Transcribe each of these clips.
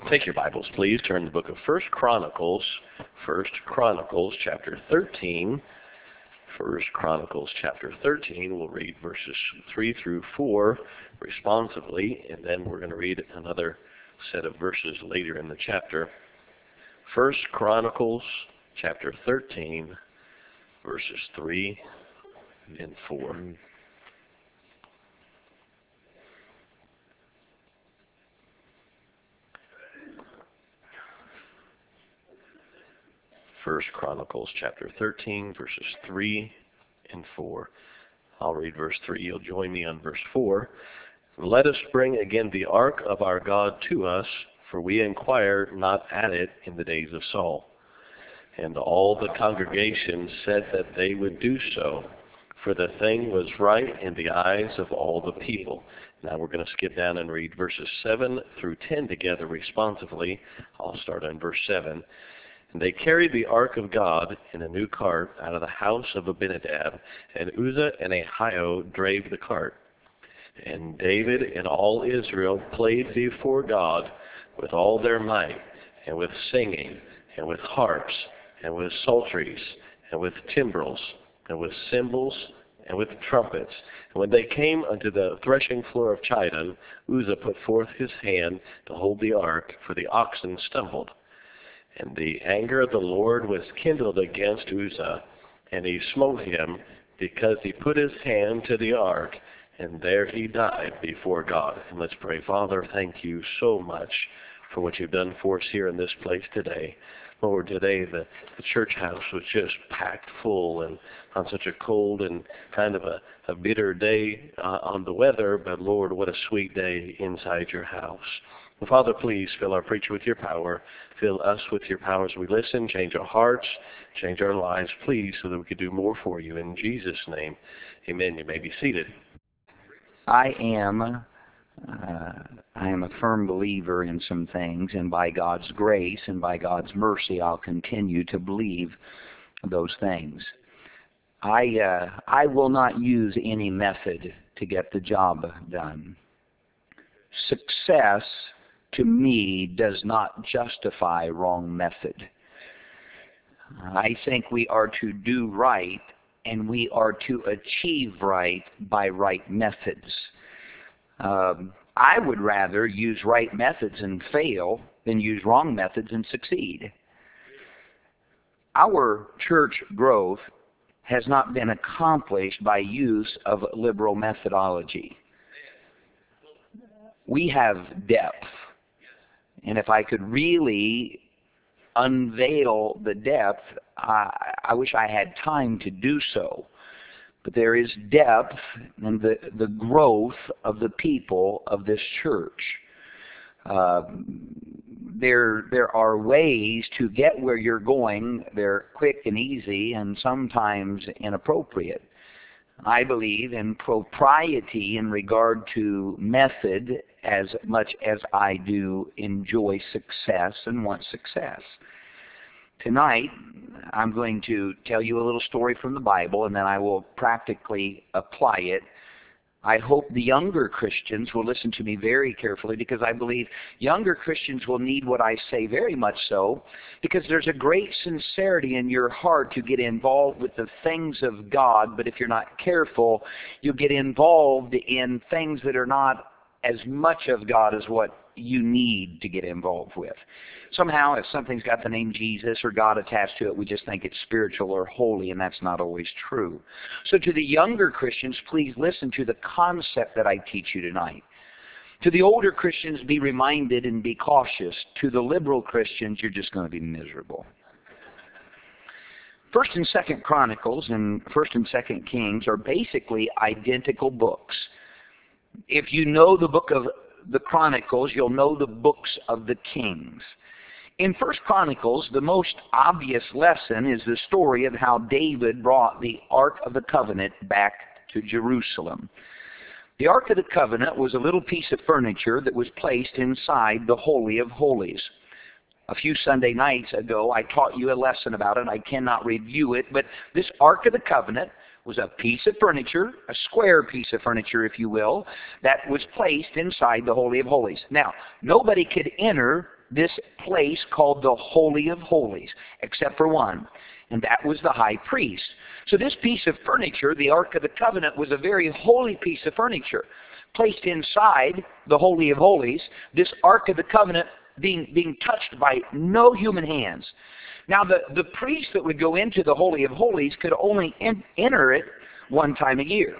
Take your Bibles, please. Turn to the book of First Chronicles chapter 13. First Chronicles chapter 13. We'll read verses 3 through 4 responsively, and then we're going to read another set of verses later in the chapter. First Chronicles chapter 13, verses 3 and 4. First Chronicles chapter 13, verses 3 and 4. I'll read verse 3. You'll join me on verse 4. Let us bring again the ark of our God to us, for we inquired not at it in the days of Saul. And all the congregation said that they would do so, for the thing was right in the eyes of all the people. Now we're going to skip down and read verses 7 through 10 together responsively. I'll start on verse 7. And they carried the ark of God in a new cart out of the house of Abinadab, and Uzzah and Ahio drave the cart. And David and all Israel played before God with all their might, and with singing, and with harps, and with psalteries, and with timbrels, and with cymbals, and with trumpets. And when they came unto the threshing floor of Chidon, Uzzah put forth his hand to hold the ark, for the oxen stumbled. And the anger of the Lord was kindled against Uzzah, and he smote him, because he put his hand to the ark, and there he died before God. And let's pray. Father, thank you so much for what you've done for us here in this place today. Lord, today the church house was just packed full, and on such a cold and kind of a bitter day on the weather, but Lord, what a sweet day inside your house. And Father, please fill our preacher with your power. Fill us with your power as we listen. Change our hearts. Change our lives, please, so that we can do more for you. In Jesus' name, amen. You may be seated. I am a firm believer in some things, and by God's grace and by God's mercy, I'll continue to believe those things. I will not use any method to get the job done. Success, to me, does not justify wrong method. I think we are to do right, and we are to achieve right by right methods. I would rather use right methods and fail than use wrong methods and succeed. Our church growth has not been accomplished by use of liberal methodology. We have depth. And if I could really unveil the depth, I wish I had time to do so. But there is depth in the growth of the people of this church. There are ways to get where you're going. They're quick and easy and sometimes inappropriate. I believe in propriety in regard to method as much as I do enjoy success and want success. Tonight, I'm going to tell you a little story from the Bible, and then I will practically apply it. I hope the younger Christians will listen to me very carefully, because I believe younger Christians will need what I say very much so, because there's a great sincerity in your heart to get involved with the things of God, but if you're not careful, you'll get involved in things that are not as much of God as what you need to get involved with. Somehow, if something's got the name Jesus or God attached to it, we just think it's spiritual or holy, and that's not always true. So to the younger Christians, please listen to the concept that I teach you tonight. To the older Christians, be reminded and be cautious. To the liberal Christians, you're just going to be miserable. 1st and 2nd Chronicles and 1st and 2nd Kings are basically identical books. If you know the book of the Chronicles, you'll know the books of the Kings. In 1st Chronicles, the most obvious lesson is the story of how David brought the Ark of the Covenant back to Jerusalem. The Ark of the Covenant was a little piece of furniture that was placed inside the Holy of Holies. A few Sunday nights ago, I taught you a lesson about it. I cannot review it, but this Ark of the Covenant was a piece of furniture, a square piece of furniture, if you will, that was placed inside the Holy of Holies. Now, nobody could enter this place called the Holy of Holies, except for one, and that was the high priest. So this piece of furniture, the Ark of the Covenant, was a very holy piece of furniture. Placed inside the Holy of Holies, this Ark of the Covenant being touched by no human hands. Now the priest that would go into the Holy of Holies could only enter it one time a year.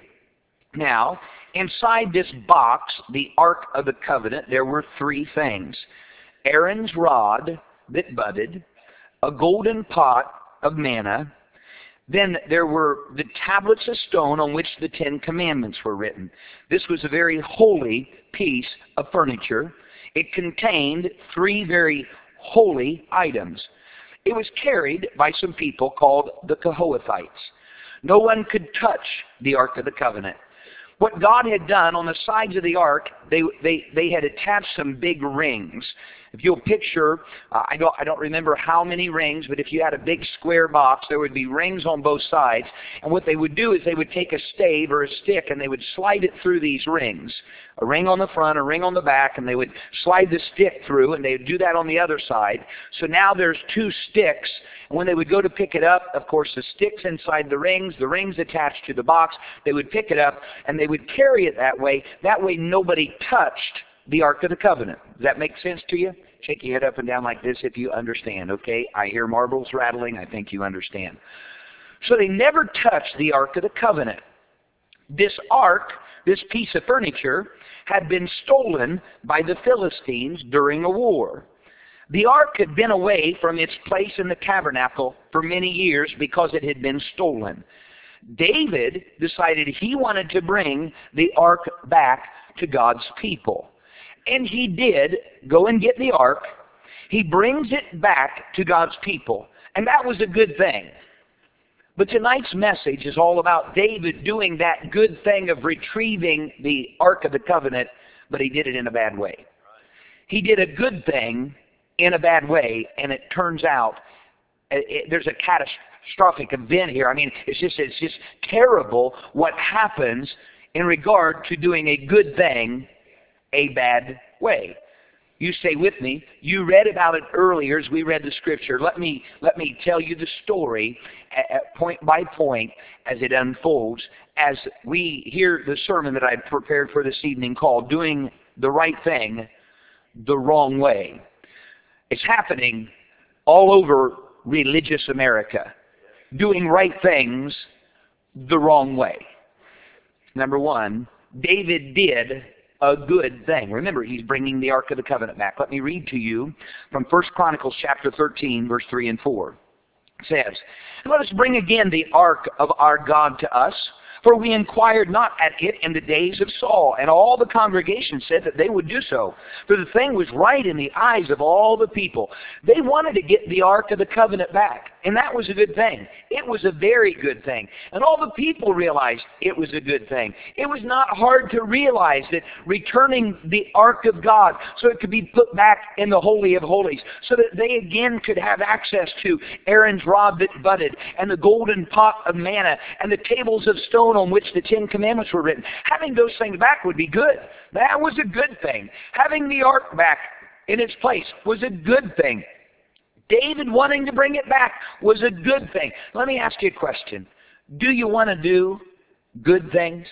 Now, inside this box, the Ark of the Covenant, there were three things. Aaron's rod that budded, a golden pot of manna, then there were the tablets of stone on which the Ten Commandments were written. This was a very holy piece of furniture. It contained three very holy items. It was carried by some people called the Kohathites. No one could touch the Ark of the Covenant. What God had done on the sides of the ark, they had attached some big rings. If you'll picture, I don't remember how many rings, but if you had a big square box, there would be rings on both sides. And what they would do is they would take a stave or a stick and they would slide it through these rings. A ring on the front, a ring on the back, and they would slide the stick through, and they would do that on the other side. So now there's two sticks. And when they would go to pick it up, of course, the sticks inside the rings attached to the box, they would pick it up, and they would carry it that way. That way nobody touched the Ark of the Covenant. Does that make sense to you? Shake your head up and down like this if you understand, okay? I hear marbles rattling. I think you understand. So they never touched the Ark of the Covenant. This ark, this piece of furniture, had been stolen by the Philistines during a war. The ark had been away from its place in the tabernacle for many years because it had been stolen. David decided he wanted to bring the ark back to God's people. And he did go and get the ark. He brings it back to God's people. And that was a good thing. But tonight's message is all about David doing that good thing of retrieving the Ark of the Covenant, but he did it in a bad way. He did a good thing in a bad way, and it turns out there's a catastrophic event here. I mean, it's just terrible what happens in regard to doing a good thing a bad way. You stay with me. You read about it earlier as we read the scripture. Let me tell you the story point by point as it unfolds, as we hear the sermon that I prepared for this evening called Doing the Right Thing the Wrong Way. It's happening all over religious America. Doing right things the wrong way. Number one, David did a good thing. Remember, he's bringing the Ark of the Covenant back. Let me read to you from 1 Chronicles chapter 13, verse 3 and 4. It says, "Let us bring again the Ark of our God to us, for we inquired not at it in the days of Saul, and all the congregation said that they would do so. For the thing was right in the eyes of all the people." They wanted to get the Ark of the Covenant back, and that was a good thing. It was a very good thing. And all the people realized it was a good thing. It was not hard to realize that returning the Ark of God so it could be put back in the Holy of Holies, so that they again could have access to Aaron's rod that budded, and the golden pot of manna, and the tables of stone on which the Ten Commandments were written. Having those things back would be good. That was a good thing. Having the ark back in its place was a good thing. David wanting to bring it back was a good thing. Let me ask you a question. Do you want to do good things?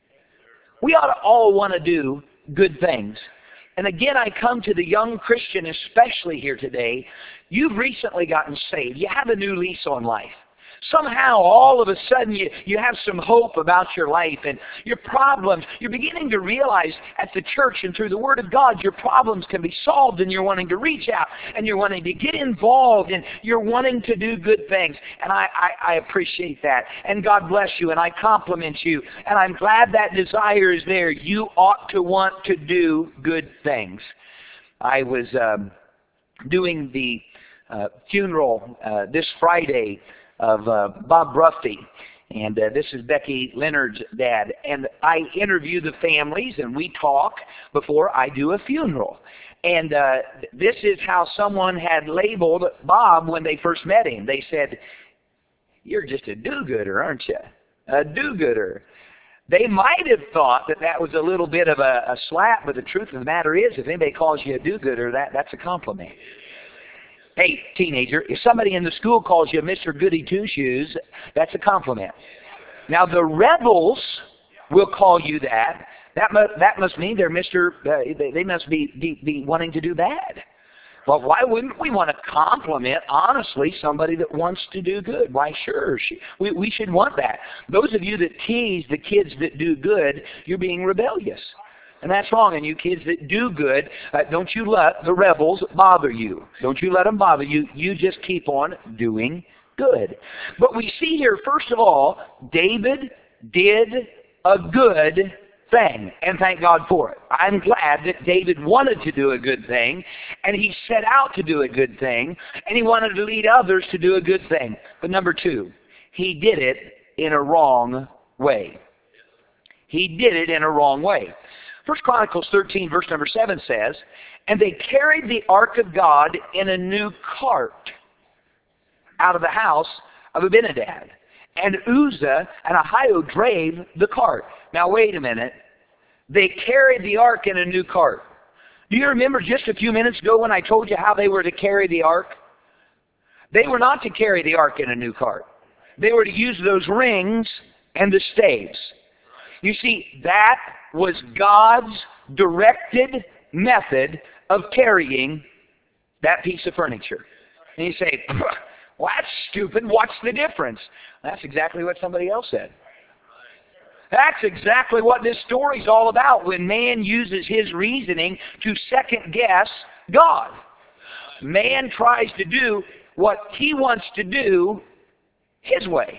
We ought to all want to do good things. And again, I come to the young Christian, especially here today. You've recently gotten saved. You have a new lease on life. Somehow, all of a sudden, you have some hope about your life and your problems. You're beginning to realize at the church and through the Word of God, your problems can be solved, and you're wanting to reach out, and you're wanting to get involved, and you're wanting to do good things. And I appreciate that. And God bless you, and I compliment you. And I'm glad that desire is there. You ought to want to do good things. I was doing the funeral this Friday of Bob Bruffy, and this is Becky Leonard's dad, and I interview the families and we talk before I do a funeral. And this is how someone had labeled Bob when they first met him. They said, "You're just a do-gooder, aren't you? A do-gooder." They might have thought that that was a little bit of a slap, but the truth of the matter is, if anybody calls you a do-gooder, that's a compliment. Hey, teenager, if somebody in the school calls you Mr. Goody Two-Shoes, that's a compliment. Now, the rebels will call you that. That must mean they're they must be wanting to do bad. Well, why wouldn't we want to compliment, honestly, somebody that wants to do good? Why, sure, we should want that. Those of you that tease the kids that do good, you're being rebellious. And that's wrong. And you kids that do good, don't you let the rebels bother you. Don't you let them bother you. You just keep on doing good. But we see here, first of all, David did a good thing, and thank God for it. I'm glad that David wanted to do a good thing, and he set out to do a good thing, and he wanted to lead others to do a good thing. But number two, he did it in a wrong way. He did it in a wrong way. 1 Chronicles 13, verse number 7 says, "And they carried the ark of God in a new cart out of the house of Abinadab. And Uzzah and Ahio drave the cart." Now wait a minute. They carried the ark in a new cart. Do you remember just a few minutes ago when I told you how they were to carry the ark? They were not to carry the ark in a new cart. They were to use those rings and the staves. You see, that was God's directed method of carrying that piece of furniture. And you say, well, that's stupid. What's the difference? That's exactly what somebody else said. That's exactly what this story's all about, when man uses his reasoning to second-guess God. Man tries to do what he wants to do his way.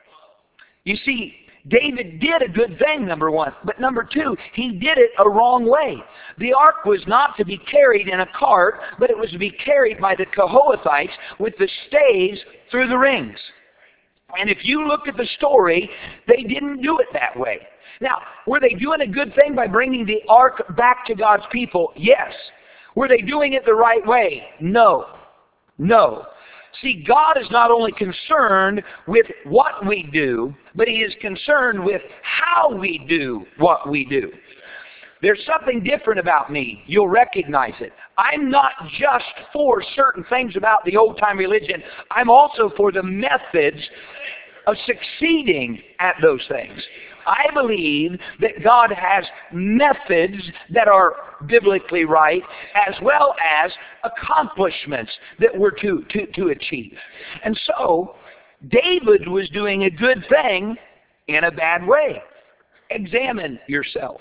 You see, David did a good thing, number one. But number two, he did it a wrong way. The ark was not to be carried in a cart, but it was to be carried by the Kohathites with the staves through the rings. And if you look at the story, they didn't do it that way. Now, were they doing a good thing by bringing the ark back to God's people? Yes. Were they doing it the right way? No. No. See, God is not only concerned with what we do, but He is concerned with how we do what we do. There's something different about me. You'll recognize it. I'm not just for certain things about the old-time religion. I'm also for the methods of succeeding at those things. I believe that God has methods that are biblically right, as well as accomplishments that we're to achieve. And so, David was doing a good thing in a bad way. Examine yourself.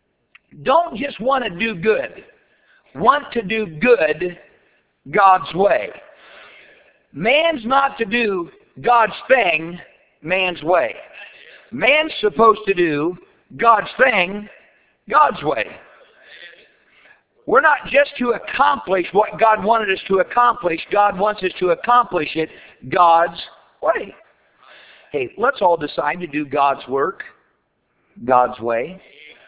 Don't just want to do good. Want to do good God's way. Man's not to do God's thing man's way. Man's supposed to do God's thing God's way. We're not just to accomplish what God wanted us to accomplish. God wants us to accomplish it God's way. Hey, let's all decide to do God's work God's way.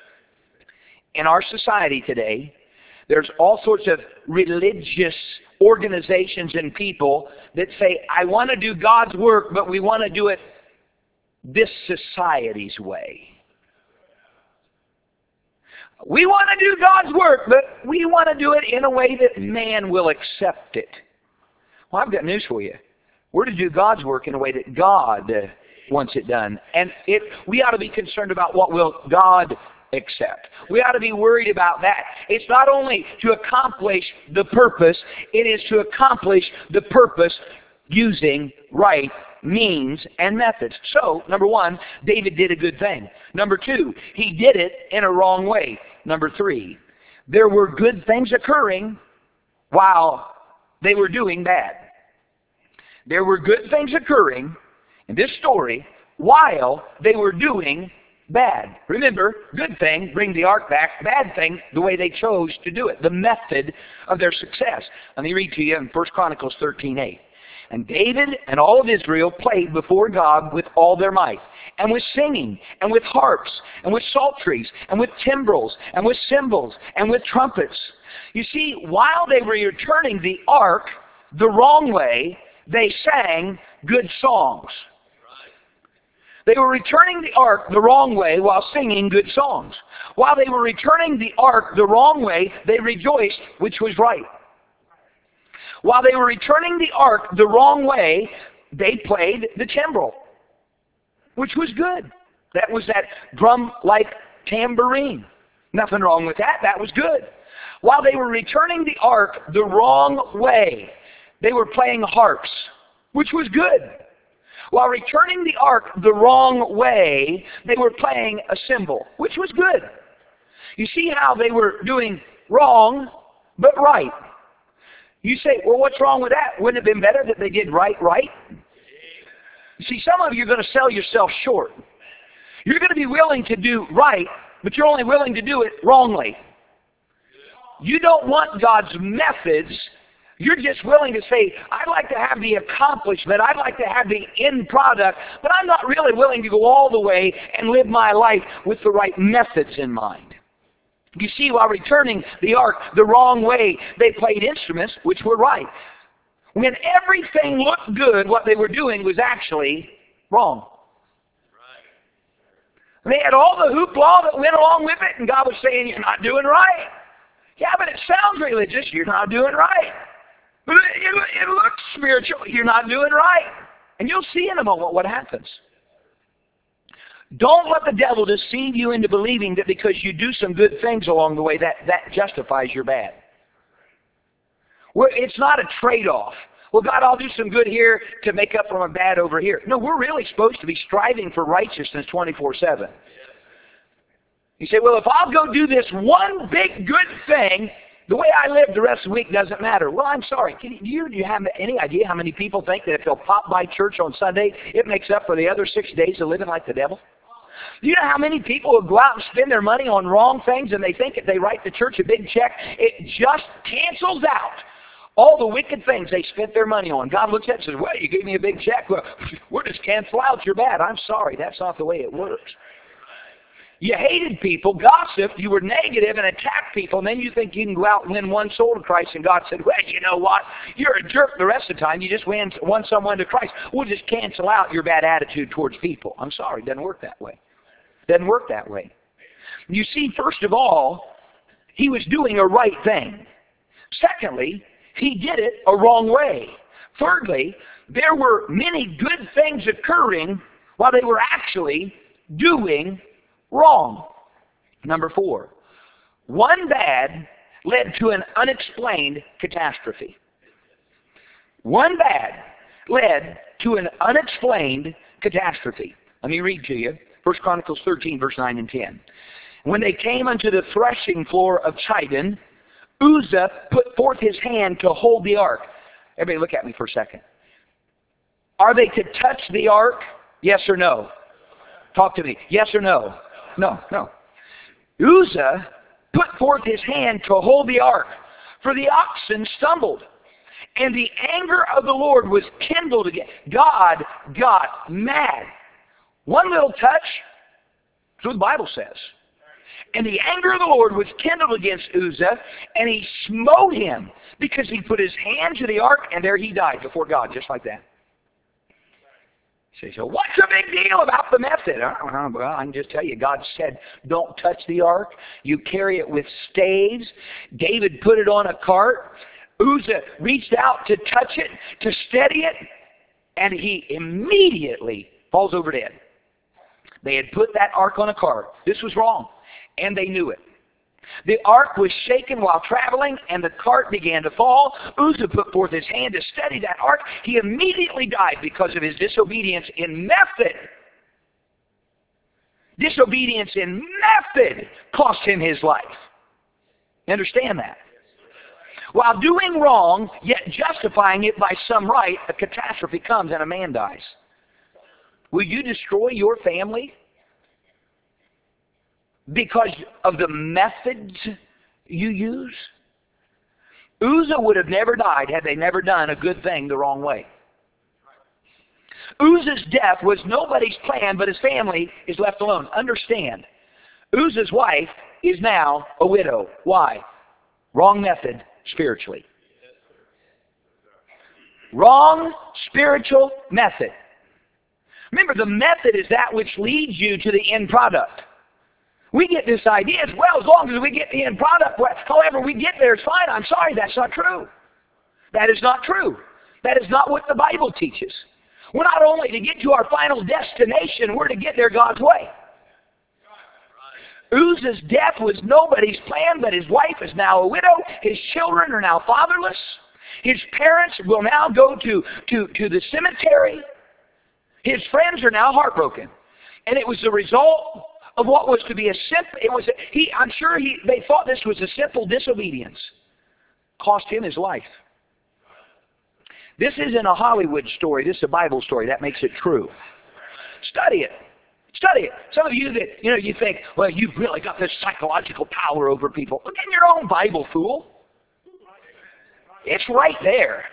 In our society today, there's all sorts of religious organizations and people that say, I want to do God's work, but we want to do it this society's way. We want to do God's work, but we want to do it in a way that man will accept it. Well, I've got news for you. We're to do God's work in a way that God wants it done. And we ought to be concerned about what will God accept. We ought to be worried about that. It's not only to accomplish the purpose, it is to accomplish the purpose using right means and methods. So, number one, David did a good thing. Number two, he did it in a wrong way. Number three, there were good things occurring while they were doing bad. There were good things occurring in this story while they were doing bad. Remember, good thing, bring the ark back. Bad thing, the way they chose to do it, the method of their success. Let me read to you in 1 Chronicles 13:8. And David and all of Israel played before God with all their might, and with singing, and with harps, and with psalteries, and with timbrels, and with cymbals, and with trumpets. You see, while they were returning the ark the wrong way, they sang good songs. They were returning the ark the wrong way while singing good songs. While they were returning the ark the wrong way, they rejoiced, which was right. While they were returning the ark the wrong way, they played the timbrel, which was good. That was that drum-like tambourine. Nothing wrong with that. That was good. While they were returning the ark the wrong way, they were playing harps, which was good. While returning the ark the wrong way, they were playing a cymbal, which was good. You see how they were doing wrong, but right. You say, well, what's wrong with that? Wouldn't it have been better that they did right? You see, some of you are going to sell yourself short. You're going to be willing to do right, but you're only willing to do it wrongly. You don't want God's methods. You're just willing to say, I'd like to have the accomplishment, I'd like to have the end product, but I'm not really willing to go all the way and live my life with the right methods in mind. You see, while returning the ark the wrong way, they played instruments which were right. When everything looked good, what they were doing was actually wrong. They had all the hoopla that went along with it, and God was saying, you're not doing right. Yeah, but it sounds religious. You're not doing right. But it looks spiritual. You're not doing right. And you'll see in a moment what happens. Don't let the devil deceive you into believing that because you do some good things along the way, that justifies your bad. It's not a trade-off. Well, God, I'll do some good here to make up for my bad over here. No, we're really supposed to be striving for righteousness 24/7. You say, well, if I'll go do this one big good thing, the way I live the rest of the week doesn't matter. Well, I'm sorry. Do you have any idea how many people think that if they'll pop by church on Sunday, it makes up for the other 6 days of living like the devil? Do you know how many people will go out and spend their money on wrong things, and they think if they write the church a big check, it just cancels out all the wicked things they spent their money on? God looks at it and says, well, you gave me a big check. Well, we'll just cancel out your bad. I'm sorry. That's not the way it works. You hated people, gossiped, you were negative and attacked people, and then you think you can go out and win one soul to Christ, and God said, well, you know what? You're a jerk the rest of the time. You just won someone to Christ. We'll just cancel out your bad attitude towards people. I'm sorry. It doesn't work that way. It doesn't work that way. You see, first of all, he was doing a right thing. Secondly, he did it a wrong way. Thirdly, there were many good things occurring while they were actually doing wrong. Number 4, one bad led to an unexplained catastrophe. One bad led to an unexplained catastrophe. Let me read to you 1 Chronicles 13, verse 9 and 10. When they came unto the threshing floor of Chidon, Uzzah put forth his hand to hold the ark. Everybody look at me for a second. Are they to touch the ark? Yes or no? Talk to me. Yes or no? No. Uzzah put forth his hand to hold the ark, for the oxen stumbled, and the anger of the Lord was kindled again. God got mad. One little touch, that's what the Bible says. And the anger of the Lord was kindled against Uzzah, and he smote him because he put his hand to the ark, and there he died before God, just like that. So what's the big deal about the method? Well, I can just tell you, God said, don't touch the ark. You carry it with staves. David put it on a cart. Uzzah reached out to touch it, to steady it, and he immediately falls over dead. They had put that ark on a cart. This was wrong, and they knew it. The ark was shaken while traveling, and the cart began to fall. Uzzah put forth his hand to steady that ark. He immediately died because of his disobedience in method. Disobedience in method cost him his life. Understand that? While doing wrong, yet justifying it by some right, a catastrophe comes and a man dies. Will you destroy your family because of the methods you use? Uzzah would have never died had they never done a good thing the wrong way. Uzzah's death was nobody's plan, but his family is left alone. Understand, Uzzah's wife is now a widow. Why? Wrong method spiritually. Wrong spiritual method. Remember, the method is that which leads you to the end product. We get this idea, as well, as long as we get the end product, however we get there is fine. I'm sorry, that's not true. That is not true. That is not what the Bible teaches. We're not only to get to our final destination, we're to get there God's way. Uzzah's death was nobody's plan, but his wife is now a widow. His children are now fatherless. His parents will now go to the cemetery. His friends are now heartbroken. And it was the result of what was to be a simple, they thought this was a simple disobedience. Cost him his life. This isn't a Hollywood story. This is a Bible story. That makes it true. Study it. Study it. Some of you that, you think, well, you've really got this psychological power over people. Look in your own Bible, fool. It's right there.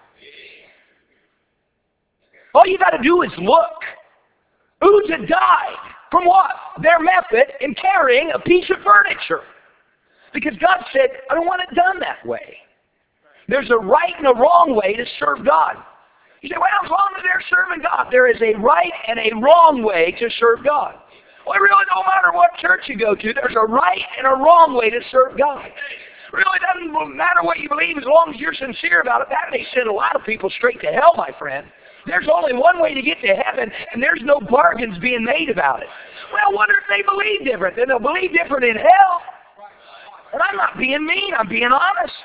All you got to do is look. Uzzah died. From what? Their method in carrying a piece of furniture. Because God said, I don't want it done that way. There's a right and a wrong way to serve God. You say, well, as long as they're serving God, there is a right and a wrong way to serve God. Well, it really don't matter what church you go to. There's a right and a wrong way to serve God. It really doesn't matter what you believe as long as you're sincere about it. That may send a lot of people straight to hell, my friend. There's only one way to get to heaven, and there's no bargains being made about it. Well, wonder if they believe different. Then they'll believe different in hell. And I'm not being mean. I'm being honest.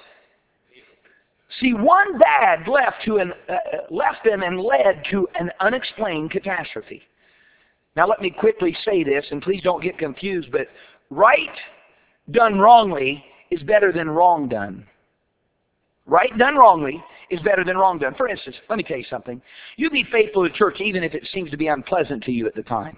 See, one dad left them and led to an unexplained catastrophe. Now let me quickly say this, and please don't get confused, but right done wrongly is better than wrong done. Right done wrongly is better than wrong done. For instance, let me tell you something. You be faithful to church even if it seems to be unpleasant to you at the time.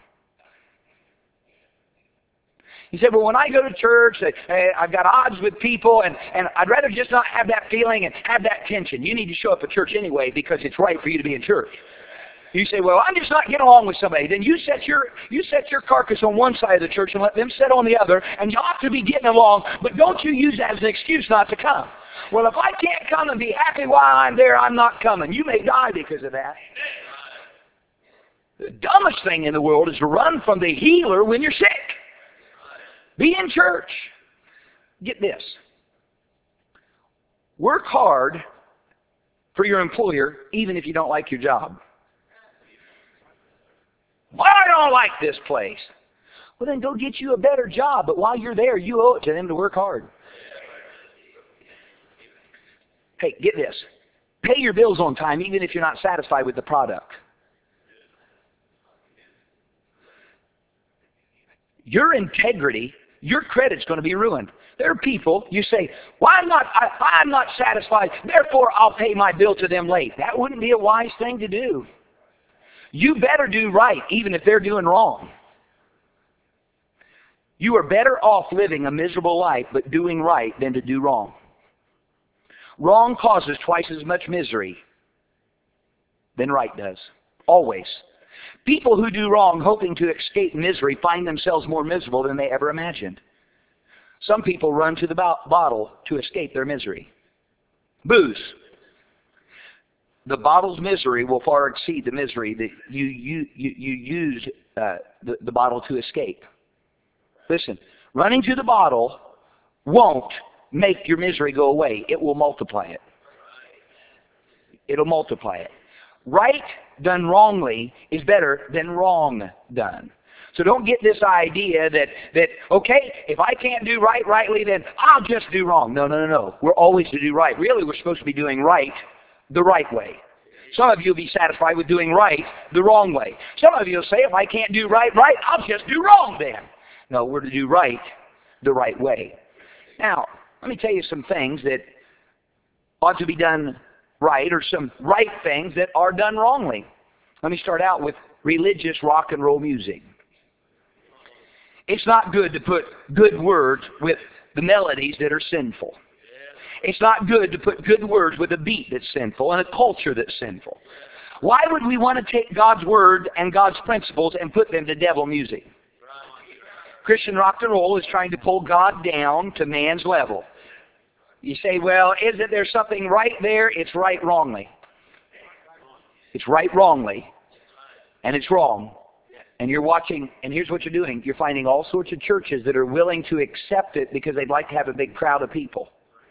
He said, well, when I go to church, I've got odds with people, and I'd rather just not have that feeling and have that tension. You need to show up at church anyway because it's right for you to be in church. You say, well, I'm just not getting along with somebody. Then you set your carcass on one side of the church and let them sit on the other, and you ought to be getting along, but don't you use that as an excuse not to come. Well, if I can't come and be happy while I'm there, I'm not coming. You may die because of that. The dumbest thing in the world is to run from the healer when you're sick. Be in church. Get this. Work hard for your employer even if you don't like your job. Well, I don't like this place. Well, then go get you a better job. But while you're there, you owe it to them to work hard. Hey, get this. Pay your bills on time even if you're not satisfied with the product. Your integrity, your credit's going to be ruined. There are people, you say, well, I'm not satisfied, therefore I'll pay my bill to them late. That wouldn't be a wise thing to do. You better do right, even if they're doing wrong. You are better off living a miserable life, but doing right than to do wrong. Wrong causes twice as much misery than right does. Always. People who do wrong hoping to escape misery find themselves more miserable than they ever imagined. Some people run to the bottle to escape their misery. Booze. The bottle's misery will far exceed the misery that you use the bottle to escape. Listen, running to the bottle won't make your misery go away. It will multiply it. It'll multiply it. Right done wrongly is better than wrong done. So don't get this idea that okay, if I can't do right rightly, then I'll just do wrong. No. We're always to do right. Really, we're supposed to be doing right the right way. Some of you will be satisfied with doing right the wrong way. Some of you will say, if I can't do right, I'll just do wrong then. No, we're to do right the right way. Now, let me tell you some things that ought to be done right, or some right things that are done wrongly. Let me start out with religious rock and roll music. It's not good to put good words with the melodies that are sinful. It's not good to put good words with a beat that's sinful and a culture that's sinful. Why would we want to take God's word and God's principles and put them to devil music? Christian rock and roll is trying to pull God down to man's level. You say, well, isn't there something right there? It's right wrongly. It's right wrongly. and it's wrong. And you're watching, and here's what you're doing. You're finding all sorts of churches that are willing to accept it because they'd like to have a big crowd of people.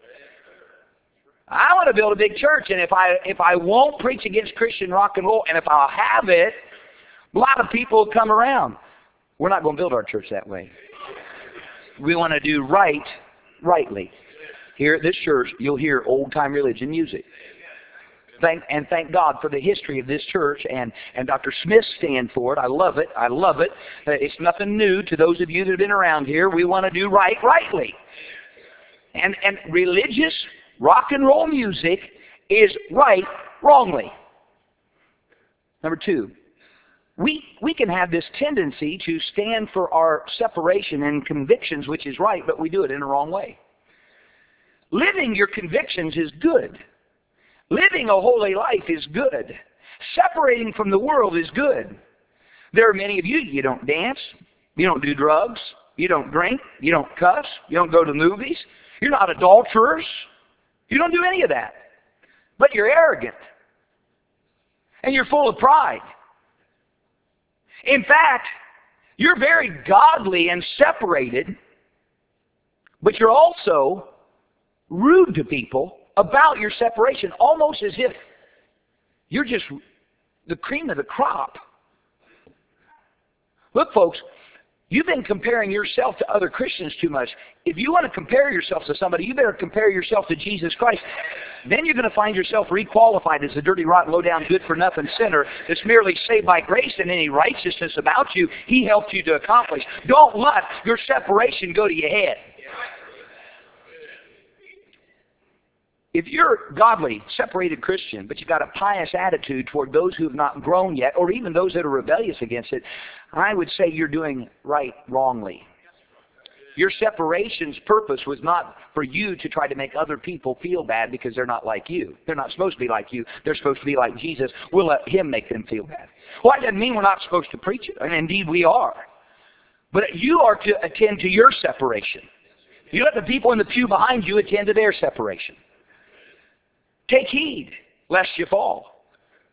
I want to build a big church, and if I won't preach against Christian rock and roll, and if I'll have it, a lot of people will come around. We're not going to build our church that way. We want to do rightly. Here at this church, you'll hear old-time religion music. Thank God for the history of this church, and Dr. Smith stand for it. I love it. It's nothing new to those of you that have been around here. We want to do rightly. And religious rock and roll music is wrongly. Number two, we can have this tendency to stand for our separation and convictions, which is right, but we do it in the wrong way. Living your convictions is good. Living a holy life is good. Separating from the world is good. There are many of you, you don't dance, you don't do drugs, you don't drink, you don't cuss, you don't go to movies, you're not adulterers, you don't do any of that. But you're arrogant. And you're full of pride. In fact, you're very godly and separated, but you're also rude to people about your separation, almost as if you're just the cream of the crop. Look, folks, you've been comparing yourself to other Christians too much. If you want to compare yourself to somebody, you better compare yourself to Jesus Christ. Then you're going to find yourself requalified as a dirty, rotten, low-down, good-for-nothing sinner that's merely saved by grace, and any righteousness about you He helped you to accomplish. Don't let your separation go to your head. If you're godly, separated Christian, but you've got a pious attitude toward those who have not grown yet, or even those that are rebellious against it, I would say you're doing wrongly. Your separation's purpose was not for you to try to make other people feel bad because they're not like you. They're not supposed to be like you. They're supposed to be like Jesus. We'll let Him make them feel bad. Well, that doesn't mean we're not supposed to preach it, and indeed we are. But you are to attend to your separation. You let the people in the pew behind you attend to their separation. Take heed, lest you fall.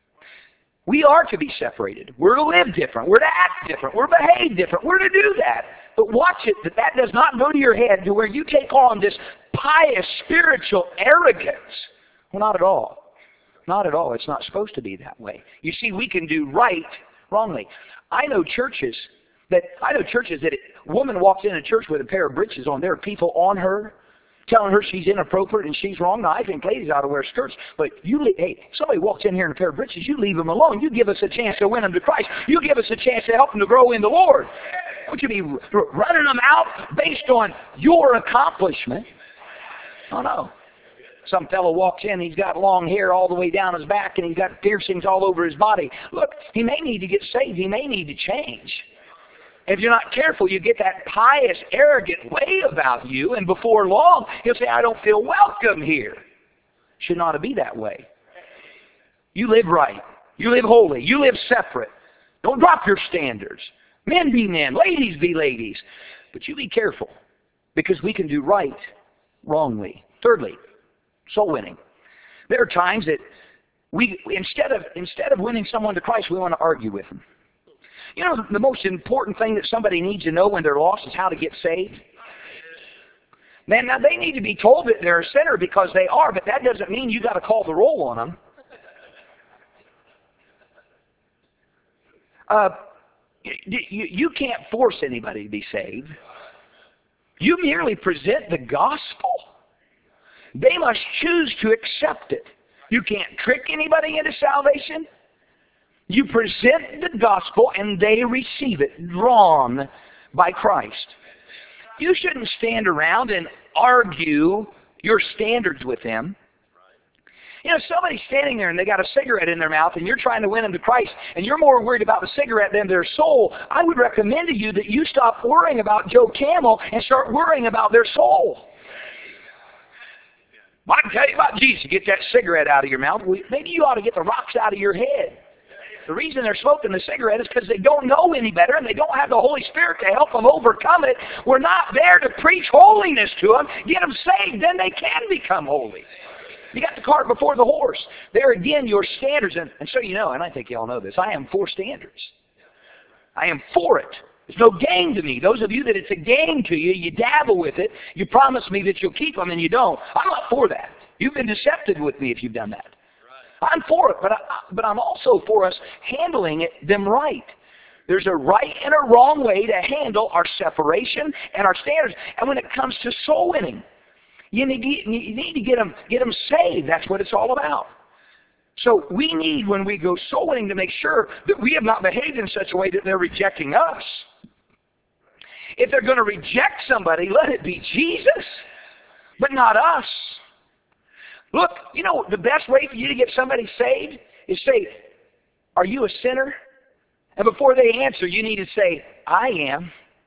We are to be separated. We're to live different. We're to act different. We're to behave different. We're to do that. But watch it, that does not go to your head to where you take on this pious, spiritual arrogance. Well, not at all. Not at all. It's not supposed to be that way. You see, we can do wrongly. I know churches that a woman walks in a church with a pair of breeches on. There are people on her telling her she's inappropriate and she's wrong. Now, I think ladies ought to wear skirts, but hey, somebody walks in here in a pair of breeches, you leave them alone. You give us a chance to win them to Christ. You give us a chance to help them to grow in the Lord. Don't you be running them out based on your accomplishment. Oh, no. Some fellow walks in, he's got long hair all the way down his back, and he's got piercings all over his body. Look, he may need to get saved. He may need to change. If you're not careful, you get that pious, arrogant way about you, and before long, he'll say, I don't feel welcome here. Should not be that way. You live right. You live holy. You live separate. Don't drop your standards. Men be men. Ladies be ladies. But you be careful, because we can do wrongly. Thirdly, soul winning. There are times that we, instead of winning someone to Christ, we want to argue with them. You know, the most important thing that somebody needs to know when they're lost is how to get saved. Man, now they need to be told that they're a sinner because they are, but that doesn't mean you got to call the roll on them. You can't force anybody to be saved. You merely present the gospel. They must choose to accept it. You can't trick anybody into salvation. You present the gospel and they receive it, drawn by Christ. You shouldn't stand around and argue your standards with them. You know, somebody's standing there and they got a cigarette in their mouth and you're trying to win them to Christ and you're more worried about the cigarette than their soul. I would recommend to you that you stop worrying about Joe Camel and start worrying about their soul. Well, I can tell you about Jesus. Get that cigarette out of your mouth. Maybe you ought to get the rocks out of your head. The reason they're smoking the cigarette is because they don't know any better and they don't have the Holy Spirit to help them overcome it. We're not there to preach holiness to them. Get them saved, then they can become holy. You got the cart before the horse. There again, your standards, and so you know, and I think you all know this, I am for standards. I am for it. It's no game to me. Those of you that it's a game to you, you dabble with it, you promise me that you'll keep them and you don't. I'm not for that. You've been deceptive with me if you've done that. I'm for it, but I'm also for us handling them right. There's a right and a wrong way to handle our separation and our standards. And when it comes to soul winning, you need to get them saved. That's what it's all about. So we need, when we go soul winning, to make sure that we have not behaved in such a way that they're rejecting us. If they're going to reject somebody, let it be Jesus, but not us. Look, you know, the best way for you to get somebody saved is say, are you a sinner? And before they answer, you need to say, I am.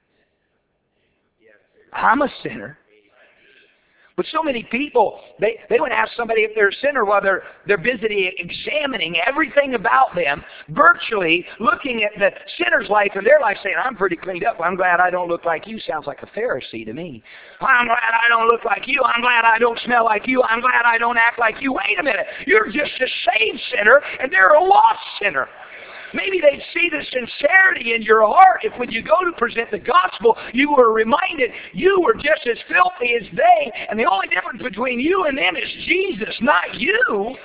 I'm a sinner. But so many people, they don't ask somebody if they're a sinner while they're busy examining everything about them, virtually looking at the sinner's life and their life, saying, I'm pretty cleaned up. I'm glad I don't look like you. Sounds like a Pharisee to me. I'm glad I don't look like you. I'm glad I don't smell like you. I'm glad I don't act like you. Wait a minute. You're just a saved sinner, and they're a lost sinner. Maybe they'd see the sincerity in your heart if when you go to present the gospel, you were reminded you were just as filthy as they, and the only difference between you and them is Jesus, not you.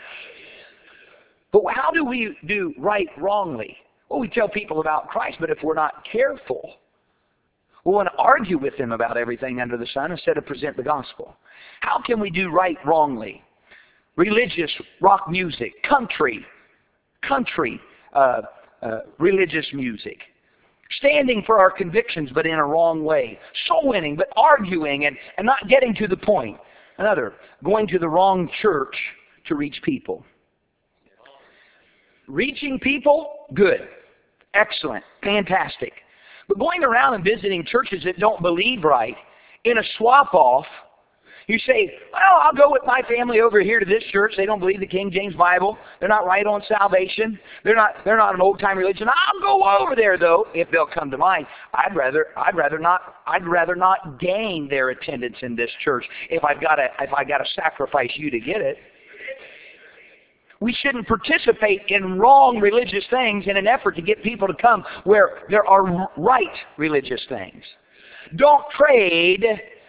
But how do we do right wrongly? Well, we tell people about Christ, but if we're not careful, we want to argue with them about everything under the sun instead of present the gospel. How can we do right wrongly? Religious rock music, country, religious music, standing for our convictions but in a wrong way, soul winning but arguing and not getting to the point. Another, going to the wrong church to reach people. Reaching people, good, excellent, fantastic. But going around and visiting churches that don't believe right, in a swap-off, you say, well, I'll go with my family over here to this church. They don't believe the King James Bible. They're not right on salvation. They're not an old-time religion. I'll go over there, though, if they'll come to mine. I'd rather not gain their attendance in this church if I got to sacrifice you to get it. We shouldn't participate in wrong religious things in an effort to get people to come where there are right religious things. Don't trade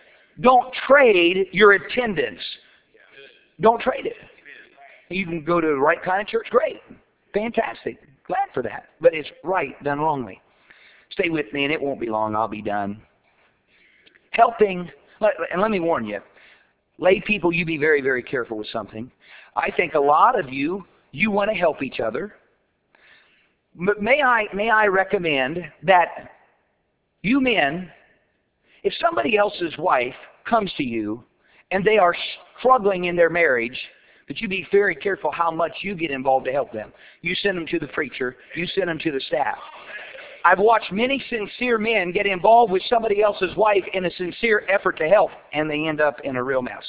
your attendance. Don't trade it. You can go to the right kind of church, great. Fantastic. Glad for that. But it's right done wrongly. Stay with me and it won't be long. I'll be done. Helping, and let me warn you, lay people, you be very, very careful with something. I think a lot of you want to help each other. But may I recommend that you men, if somebody else's wife comes to you and they are struggling in their marriage, that you be very careful how much you get involved to help them. You send them to the preacher. You send them to the staff. I've watched many sincere men get involved with somebody else's wife in a sincere effort to help, and they end up in a real mess.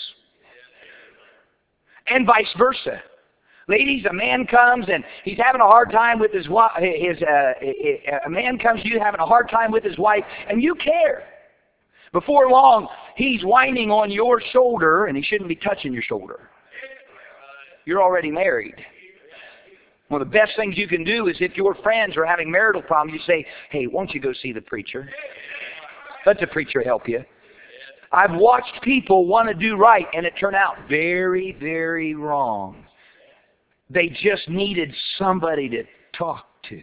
And vice versa. Ladies, a man comes and he's having a hard time with his wife. A man comes to you having a hard time with his wife, and you care. Before long, he's whining on your shoulder, and he shouldn't be touching your shoulder. You're already married. One of the best things you can do is if your friends are having marital problems, you say, hey, won't you go see the preacher? Let the preacher help you. I've watched people want to do right, and it turned out very, very wrong. They just needed somebody to talk to.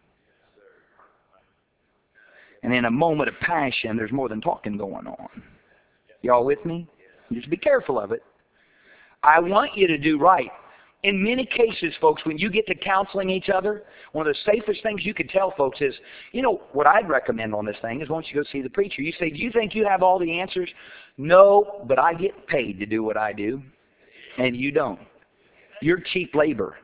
And in a moment of passion, there's more than talking going on. Y'all with me? Just be careful of it. I want you to do right. In many cases, folks, when you get to counseling each other, one of the safest things you can tell folks is, you know, what I'd recommend on this thing is once you go see the preacher, you say, do you think you have all the answers? No, but I get paid to do what I do, and you don't. You're cheap labor.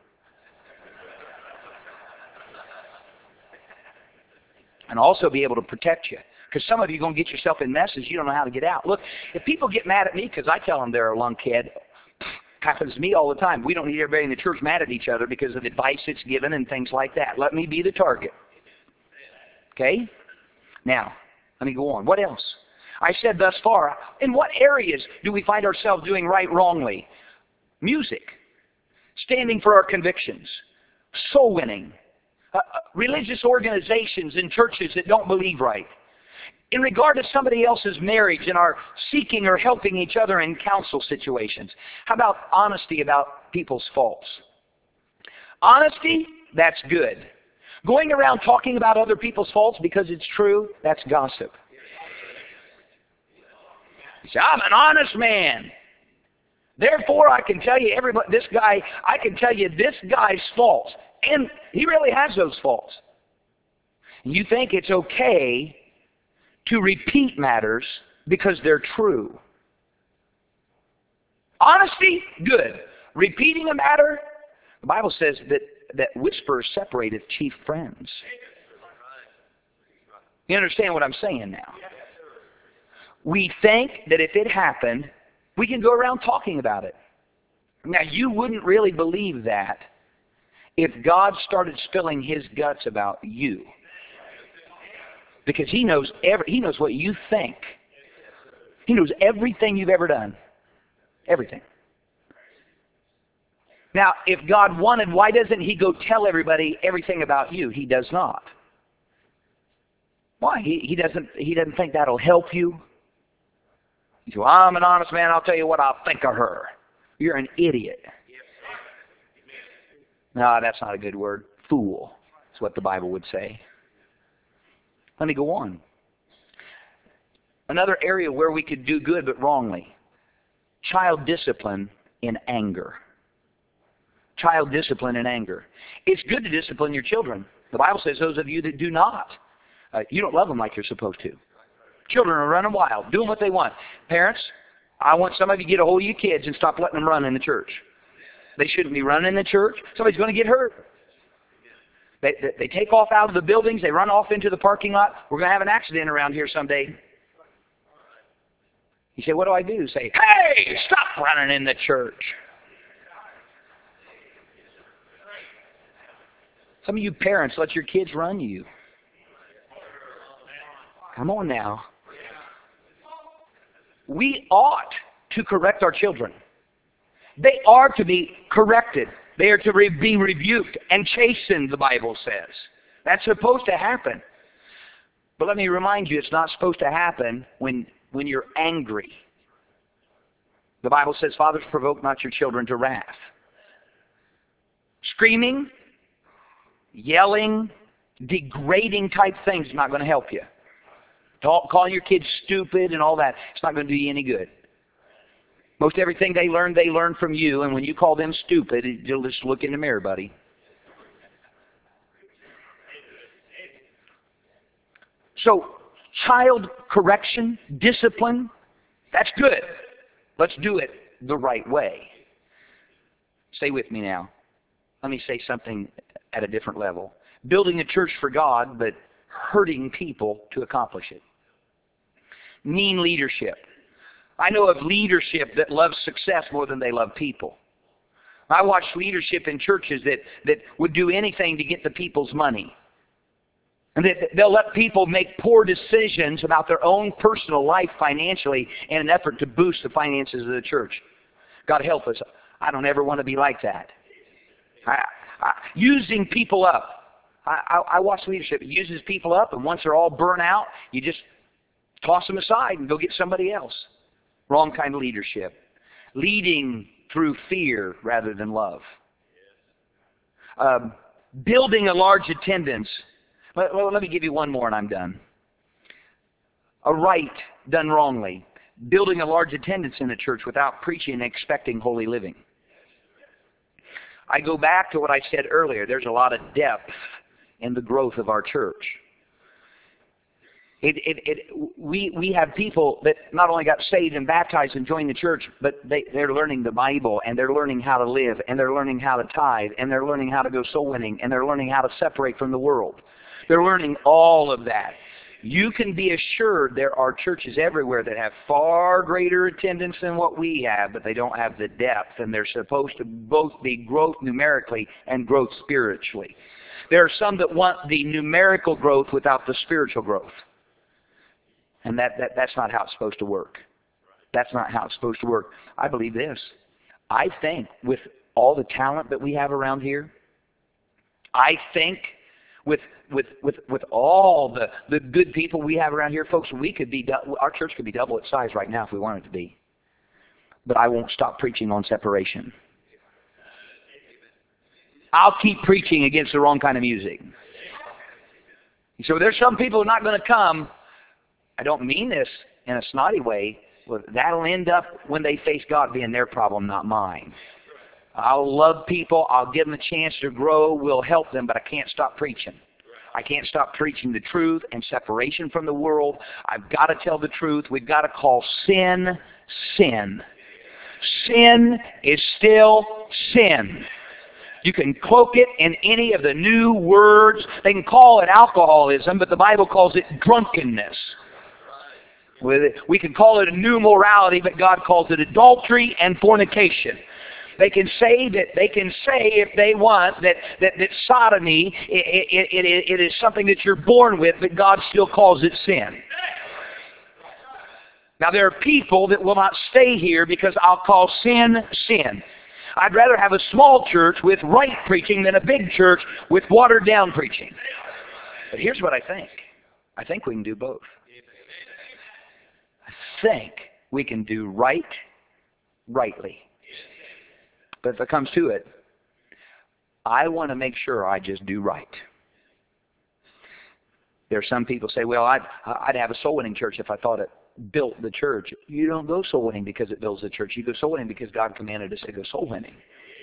And also be able to protect you. Because some of you are going to get yourself in messes you don't know how to get out. Look, if people get mad at me because I tell them they're a lunkhead, happens to me all the time. We don't need everybody in the church mad at each other because of advice that's given and things like that. Let me be the target. Okay? Now, let me go on. What else? I said thus far, in what areas do we find ourselves doing right wrongly? music, standing for our convictions, soul winning, religious organizations and churches that don't believe right. In regard to somebody else's marriage and our seeking or helping each other in counsel situations. How about honesty about people's faults? Honesty, that's good. Going around talking about other people's faults because it's true, that's gossip. You say, I'm an honest man. Therefore, I can tell you this guy's faults. And he really has those faults. And you think it's okay to repeat matters because they're true. Honesty, good. Repeating a matter, the Bible says that whispers separateth chief friends. You understand what I'm saying now? We think that if it happened, we can go around talking about it. Now, you wouldn't really believe that if God started spilling His guts about you. Because He knows what you think. He knows everything you've ever done. Everything. Now, if God wanted, why doesn't He go tell everybody everything about you? He does not. Why? He doesn't think that'll help you. He says, well, I'm an honest man, I'll tell you what I'll think of her. You're an idiot. No, that's not a good word. Fool is what the Bible would say. Let me go on. Another area where we could do good but wrongly. Child discipline in anger. Child discipline in anger. It's good to discipline your children. The Bible says those of you that do not, you don't love them like you're supposed to. Children are running wild, doing what they want. Parents, I want some of you to get a hold of your kids and stop letting them run in the church. They shouldn't be running in the church. Somebody's going to get hurt. They take off out of the buildings. They run off into the parking lot. We're going to have an accident around here someday. You say, what do I do? Say, hey, stop running in the church. Some of you parents let your kids run you. Come on now. We ought to correct our children. They are to be corrected. They are to be rebuked and chastened, the Bible says. That's supposed to happen. But let me remind you, it's not supposed to happen when you're angry. The Bible says, fathers, provoke not your children to wrath. Screaming, yelling, degrading type things is not going to help you. Calling your kids stupid and all that, it's not going to do you any good. Most everything they learn from you, and when you call them stupid, you'll just look in the mirror, buddy. So, child correction, discipline, that's good. Let's do it the right way. Stay with me now. Let me say something at a different level. Building a church for God, but hurting people to accomplish it. Mean leadership. I know of leadership that loves success more than they love people. I watch leadership in churches that would do anything to get the people's money. And they'll let people make poor decisions about their own personal life financially in an effort to boost the finances of the church. God help us. I don't ever want to be like that. Using people up. I watch leadership. It uses people up, and once they're all burnt out, you just toss them aside and go get somebody else. Wrong kind of leadership. Leading through fear rather than love. Building a large attendance. Let me give you one more and I'm done. A rite done wrongly. Building a large attendance in the church without preaching and expecting holy living. I go back to what I said earlier. There's a lot of depth in the growth of our church. We have people that not only got saved and baptized and joined the church, but they're learning the Bible, and they're learning how to live, and they're learning how to tithe, and they're learning how to go soul winning, and they're learning how to separate from the world. They're learning all of that. You can be assured there are churches everywhere that have far greater attendance than what we have, but they don't have the depth, and they're supposed to both be growth numerically and growth spiritually. There are some that want the numerical growth without the spiritual growth. And that's not how it's supposed to work. That's not how it's supposed to work. I believe this. I think with all the talent that we have around here, I think with all the good people we have around here, folks, our church could be double its size right now if we wanted to be. But I won't stop preaching on separation. I'll keep preaching against the wrong kind of music. So there's some people who are not going to come. I don't mean this in a snotty way. Well, that'll end up when they face God being their problem, not mine. I'll love people. I'll give them a chance to grow. We'll help them, but I can't stop preaching. I can't stop preaching the truth and separation from the world. I've got to tell the truth. We've got to call sin, sin. Sin is still sin. You can cloak it in any of the new words. They can call it alcoholism, but the Bible calls it drunkenness. We can call it a new morality, but God calls it adultery and fornication. They can say if they want that sodomy it is something that you're born with, but God still calls it sin. Now there are people that will not stay here because I'll call sin, sin. I'd rather have a small church with right preaching than a big church with watered down preaching. But here's what I think. I think we can do both. I think we can do right, rightly. But if it comes to it, I want to make sure I just do right. There are some people say, well, I'd have a soul winning church if I thought it built the church. You don't go soul winning because it builds the church. You go soul winning because God commanded us to go soul winning.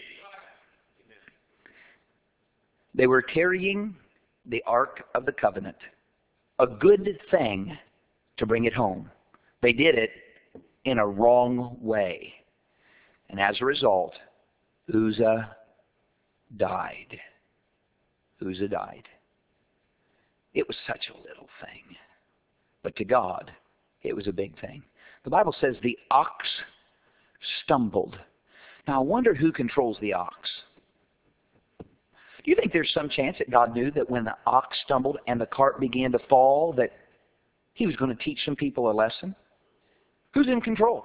They were carrying the Ark of the Covenant, a good thing to bring it home. They did it in a wrong way. And as a result, Uzzah died. Uzzah died. It was such a little thing. But to God, it was a big thing. The Bible says the ox stumbled. Now I wonder who controls the ox. Do you think there's some chance that God knew that when the ox stumbled and the cart began to fall, that He was going to teach some people a lesson? Who's in control?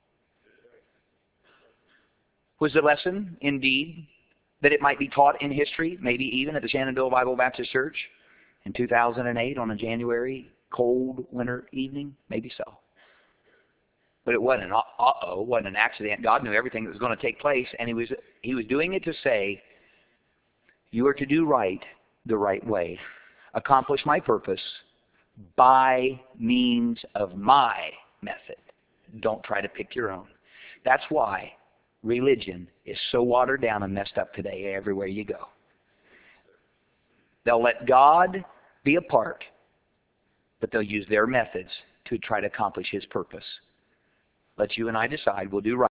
Was the lesson, indeed, that it might be taught in history, maybe even at the Shenandoah Bible Baptist Church in 2008 on a January cold winter evening? Maybe so. But it wasn't wasn't an accident. God knew everything that was going to take place, and He was doing it to say, you are to do right the right way. Accomplish my purpose by means of my method. Don't try to pick your own. That's why religion is so watered down and messed up today everywhere you go. They'll let God be a part, but they'll use their methods to try to accomplish His purpose. Let you and I decide we'll do right.